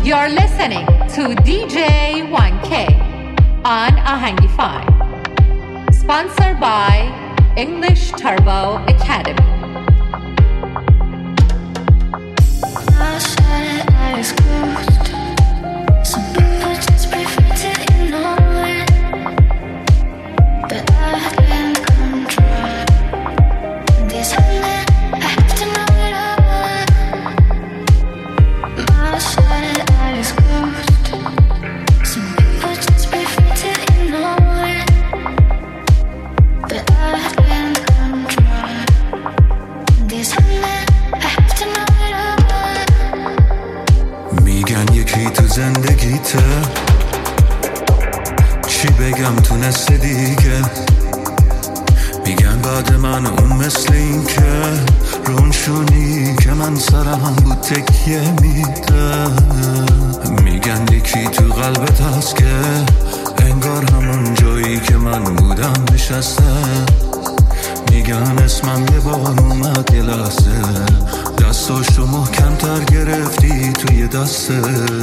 You're listening to DJ 1K on Ahangify. Sponsored by English Turbo Academy. My side eyes closed. Some people just prefer to ignore it, but I can't control this hunger. I have to know it all. My side eyes closed. Some people just prefer to ignore it, but I can't control this hunger. I have to know it all. میگن یکی تو زندگیته، چی بگم تونسته دیگه. میگن بعد من اون مثل این که رونشونی که من سرم بود تکیه میده. میگن یکی تو قلبت هست که انگار همون جایی که من بودم نشسته. میگن اسمم یه بار اومد یه لحظه، دستاشو محکم‌تر گرفتی توی دسته.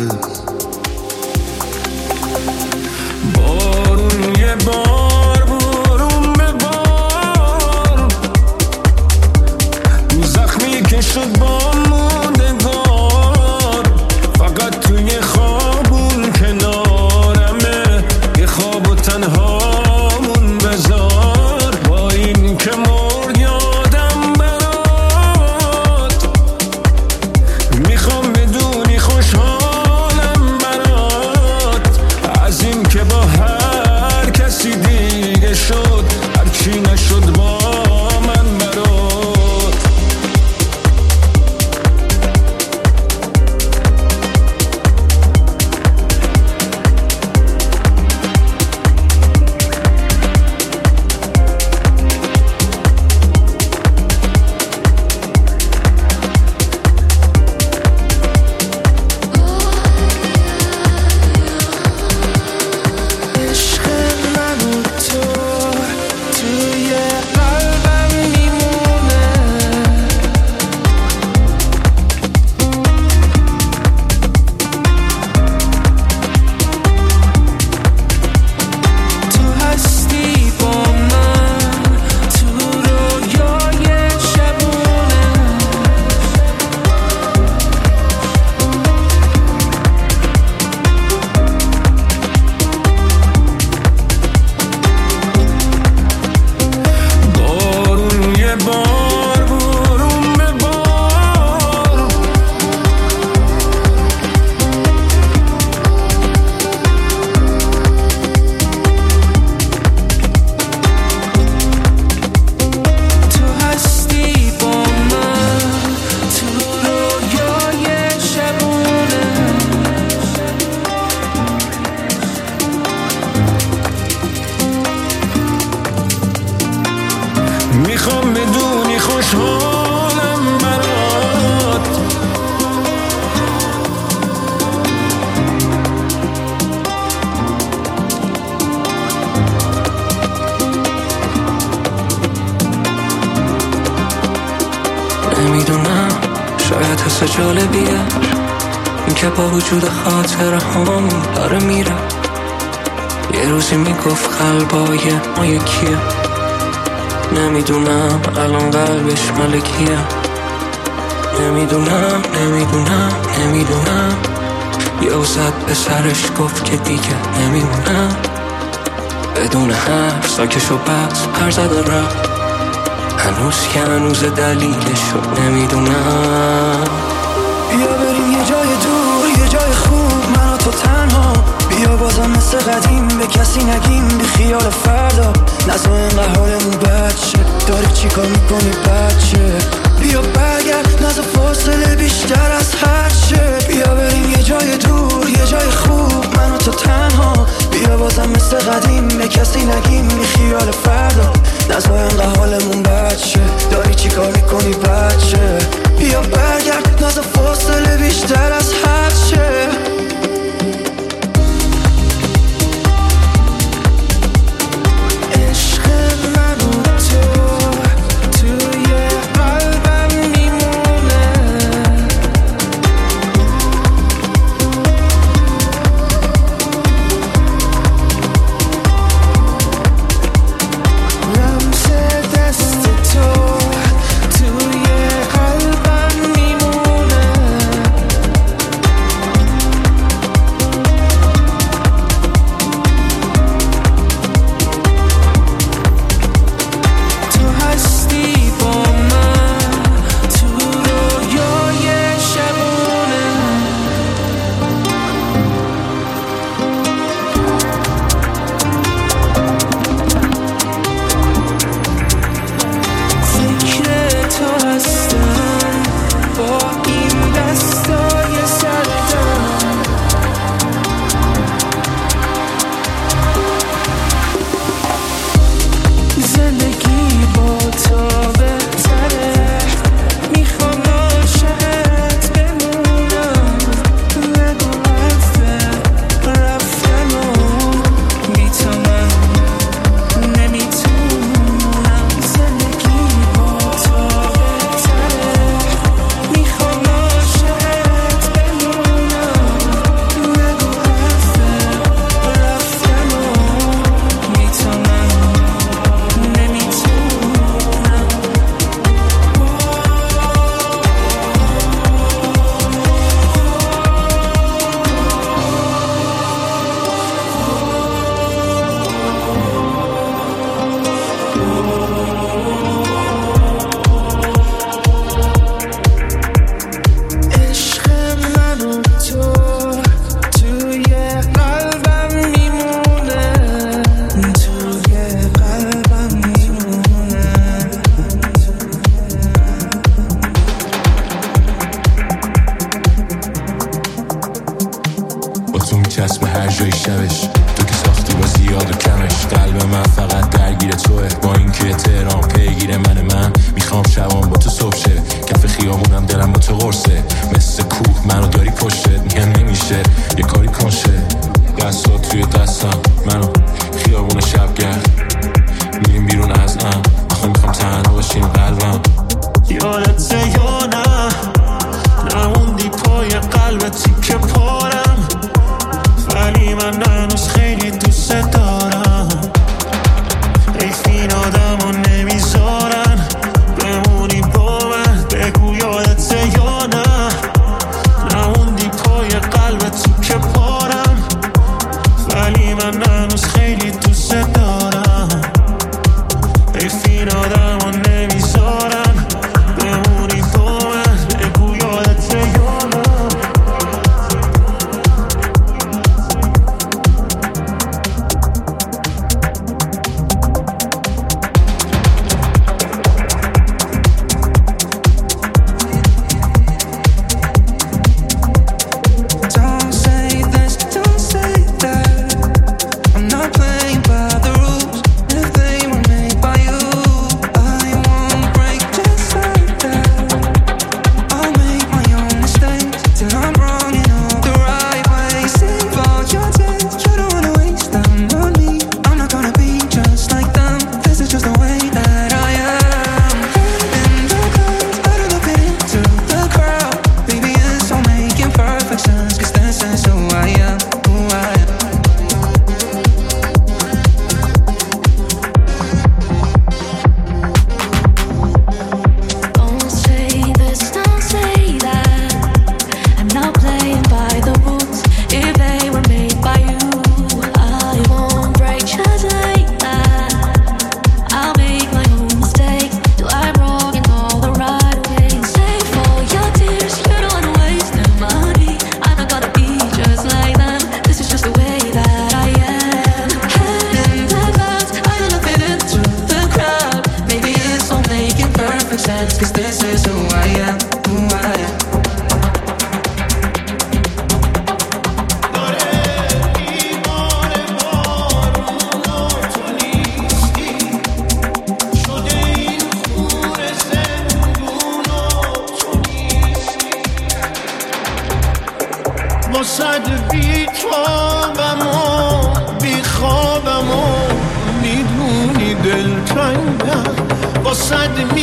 بارون یه بار بارون به بار، زخمی که شد با موندگار. فقط توی خوابون کنارمه، یه خواب و تنهامون بذار. با این که مرد یادم برات، میخوام بدونی خوشحالم برات. از این که با هر کسی دیگه شد، هرچی نشد با من برات. عشق من و تو توی قلبم میمونه. تو هستی با من تو رویای شبونه. بارون یه بار بارون به بار، تو هستی با من تو رویای شبونه. میخوام بدونی خوشحالم برات. نمیدونم، شاید حس جالبیه این که با وجود خاطر همون داره میره. یه روزی میگفت قلبای ما یکیه. نمیدونم الان قلبش مال کیه. نمیدونم یه زد به سرش گفت که دیگه نمیمونم. بدون حرف ساکش و بس پر زد و رفت. هنوز دلیلشو نمیدونم. بیا بریم یه جای دور، یه جای خوب، من و تو تنها. بیا بازم مثل قدیم به کسی نگیم، بی خیال فردا. نزا اینقدر حالمون بد شه، داری چی کار میکنی بچه؟ بیا برگرد، نزا فاصله بیشتر از هر شه. بیا بریم یه جای دور، یه جای خوب، من و تو تنها. بیا بازم مثل قدیم به کسی نگیم، بی خیال فردا. نزا اینقدر حالمون بد شه، داری چی کار میکنی بچه؟ بیا برگرد، نزا فاصله بیشتر از حد شه. عشق من و تو توی قلبم میمونه. درگیر توه، با اینکه تهران پیگیر من میخوام شبام با تو صبح شه، کف خیابونم دلم با تو قرصه، مثل کوه منو داری پشتت، میگن نمیشه یه کاری کنشه، دستات توی دستم منو خیابون شبگرد، میریم بیرون از آخه میخوام تنها باشیم قلبم. یادت یا نه نموندی پای قلبتی که پارم، ولی من هنوز خیلی دوست دارم. حیف این آدمو نمیذارن بمونی با من، بگو یادت یا نه نموندی پای قلبتی که پارم، ولی من هنوز خیلی دوست دارم. حیف این آدمو نمیذارن بمونی با من، بگو یادت یا نه. واسد بی توابم و بی خوابم و میدونی دلتنگم، واسد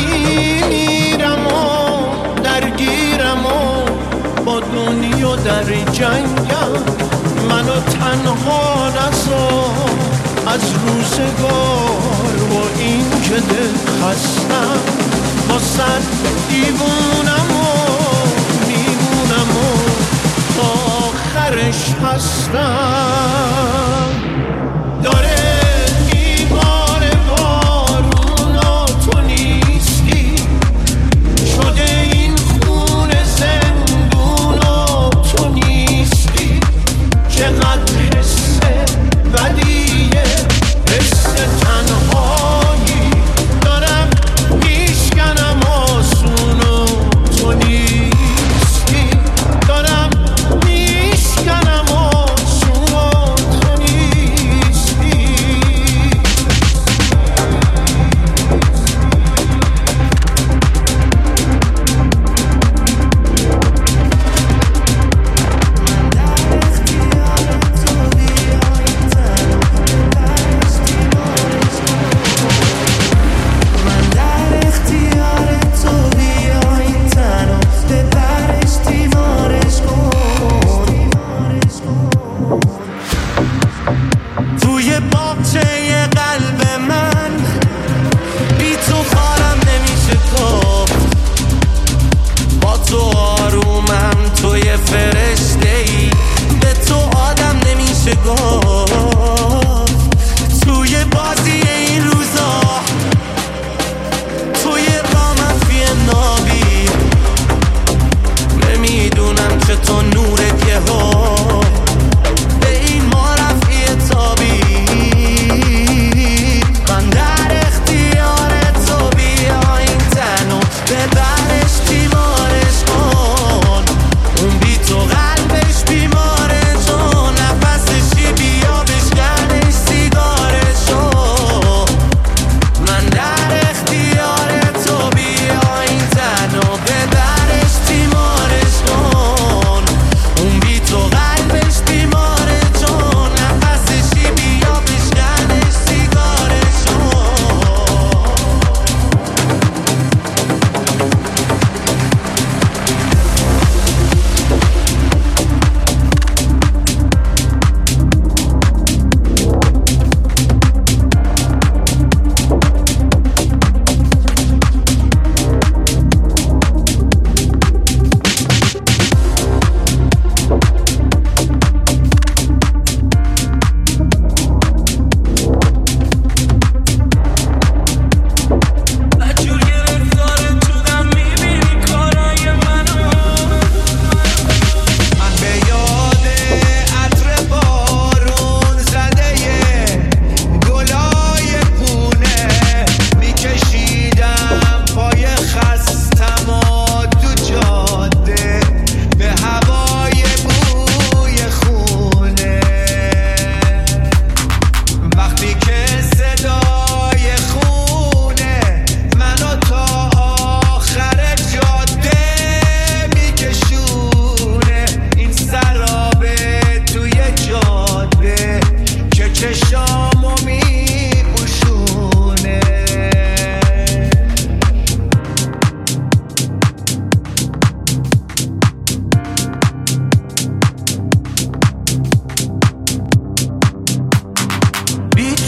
میمیرم و درگیرم و با دنیا در جنگم. منو تنها نذار از روزگار و این که دل خستم، واسد دیوونم و میمونم و آخرش هستم. داره میباره بارون و تو نیستی، شده این خونه زندون و تو نیستی. چقدر حسه بدیه، حس تنهایی دارم میشکنم آسون و تو نیستی. دارم میشکنم آسون و تو نیستی. توی باغچه قلب من بی تو کارم نمیشه گفت، با تو آرومم، توی فرشته‌ای به تو آدم نمیشه گفت. توی بازی این روزا توی رامفی نابی نمیدونم چطور نورت یه ها به این ما رفعی تابی. من در اختیار تو بیا این تنو ببرش تیمارش کن، اون بی تو قلبش بیماره، تو نفسشی بیا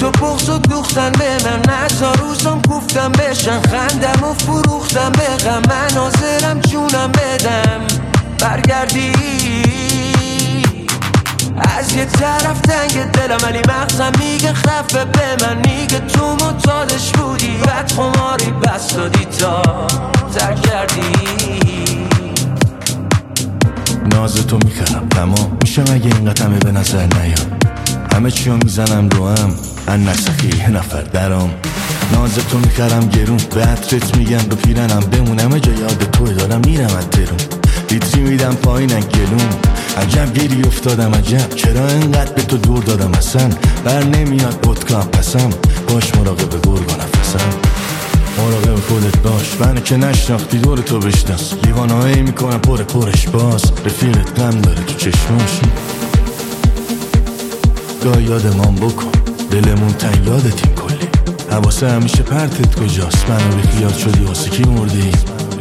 حس و بغض و دوختن به من، نزا روزم گفتم بشن، خندم و فروختم به غم، من حاضرم جونم بدم برگردی. از یه طرف تنگ دلم ولی مغزم میگه خفه به من، میگه تو مطالش بودی بعد خماری بس دادی تا ترک کردی. ناز تو میخرم تمام میشم اگه این قطمه به نظر نیاد، همه چیو میزنم رو هم ان نسخی یه نفر درام. ناز تو میخرم گرون به عطرت میگم به پیرنم بمونم جا یاد توی دارم میرم از درون، لیتری میدم پایین گلوم. عجب گیری افتادم عجب چرا انقدر به تو دور دادم، اصلا بر نمیاد ودکام پسم، باش مراقب گرگا نفسم، مراقب خودت باش منو که نشناختی دور تو بشناس، لیوانهایی میکنم پرش باز، رفیقت غم داره تو چشماش. گاه یادمان بکن دلمون تن یادتیم کلی، حواسه همیشه پرتت کجاست، منو بی خیال شدی واسه کی مردی.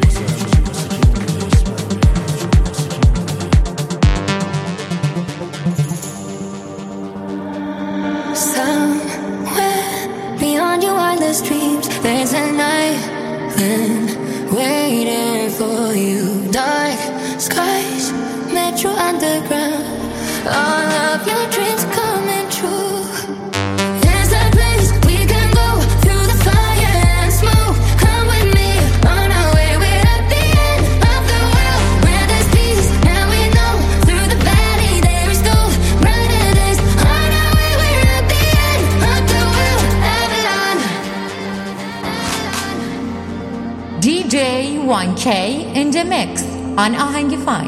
Dreams, there's an island waiting for you. Dark skies, metro underground, all of your dreams coming true. There's a place we can go through the fire and smoke. Come with me on our way. We're at the end of the world where there's peace. Now we know through the valley there is gold. Brighter days on our way. We're at the end of the world. Avalon. DJ 1K in the mix on Ahangify.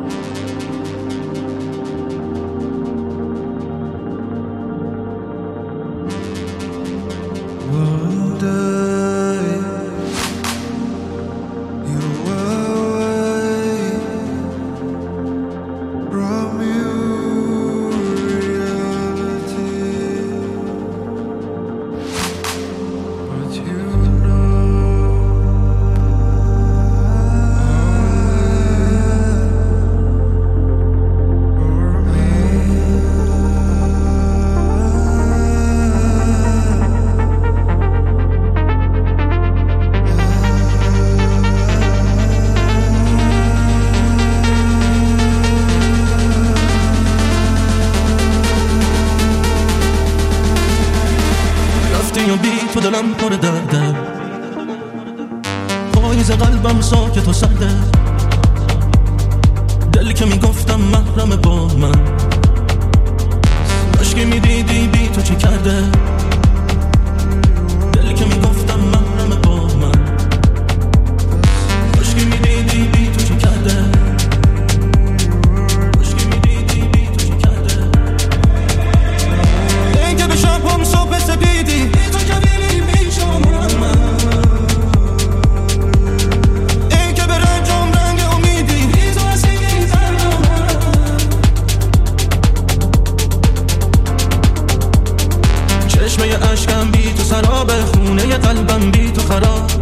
تو دلم پر درده، پاییز قلبم ساکت و سرده، دلی که میگفتم محرم با من، عشقی میدیدی بی تو چی کرده، دلی که میگفتم محرم با من، عشقی میدیدی بی تو چی کرده، عشقی میدیدی بی تو چی کرده، این که به شبم صبح سپیدی بی تو کبیری این که به رنجم رنگ امیدی بی تو اسیری چشمه عشقم بی تو سراب، خونه قلبم بی تو خراب،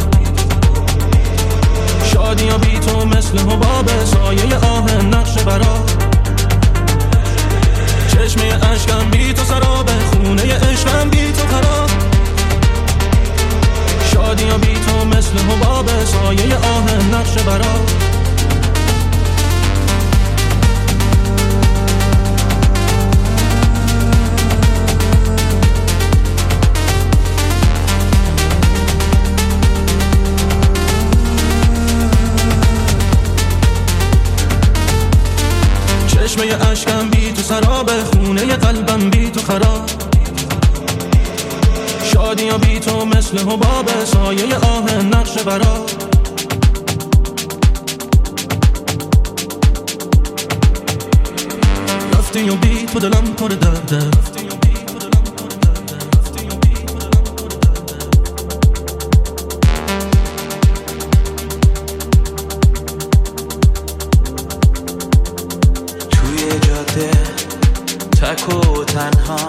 شادی ها بی تو مثل حباب، سایه آه نقش برا، چشمه عشقم بی تو سراب، خونه عشقم بی تو خراب، شادی ها بی تو مثل حباب، سایه آه نقش برا. چشمه عشقم بی تو سراب، خونه قلبم بی تو خراب، شادی ها بی تو مثل حباب، سایه آه نقش برا، رفتی و بی تو دلم پر درده، توی جاده تک و تنها،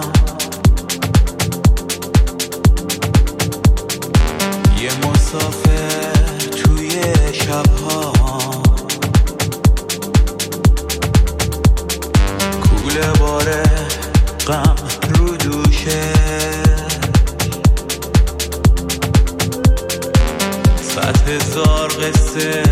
یه مسافر توی شبها، کوله باره غم رو دوشه، واسه